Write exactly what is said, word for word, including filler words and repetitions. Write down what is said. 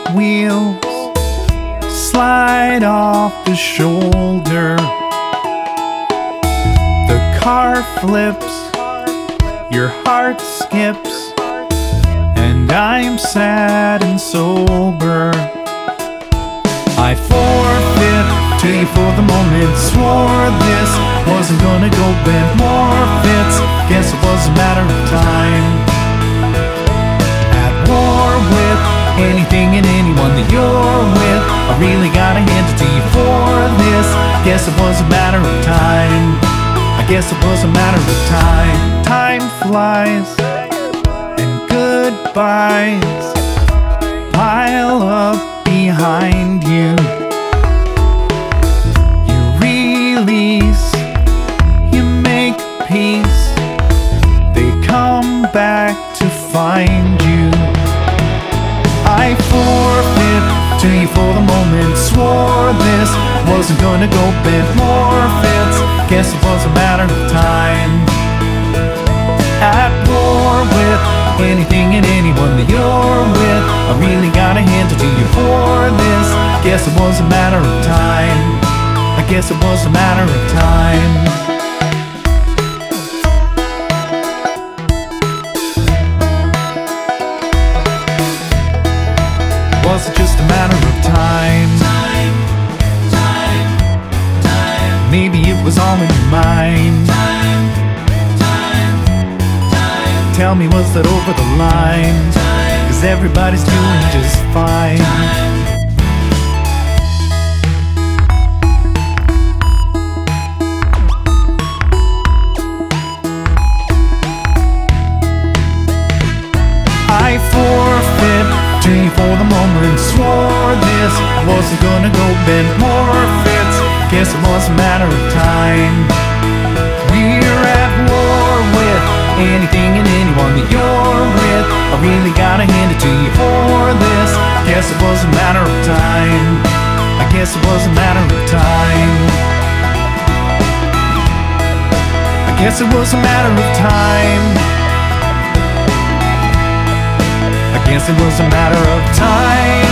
wheels slide off the shoulder. The car flips, your heart skips, and I'm sad and sober. I forfeit to you for the moment. Swore this wasn't gonna go bad. More fits, guess it was a matter of time. At war with anything and anyone that you're with, I really gotta hand it to you for this. Guess it was a matter of time. I guess it was a matter of time. Time flies and goodbyes pile up behind you. You release, you make peace, they come back to find you. I forfeit to you for the moment. Swore this wasn't gonna go bad. More fits, guess it was a matter of time. At war with anything and anyone that you're with, I really gotta hand it to you for this. Guess it was a matter of time. I guess it was a matter of time. Was it just a matter of time? Time, time, time. Maybe it was all in your mind. Time, time, time. Tell me, was that over the line? Time, 'cause everybody's doing just fine. time. I forfeit to you for the moment. Swore this wasn't gonna go bad. More fits, guess it was a matter of time. We're at war with anything and anyone that you're with. I really gotta hand it to you for this. Guess it was a matter of time. I guess it was a matter of time. I guess it was a matter of time. I guess it was a matter of time.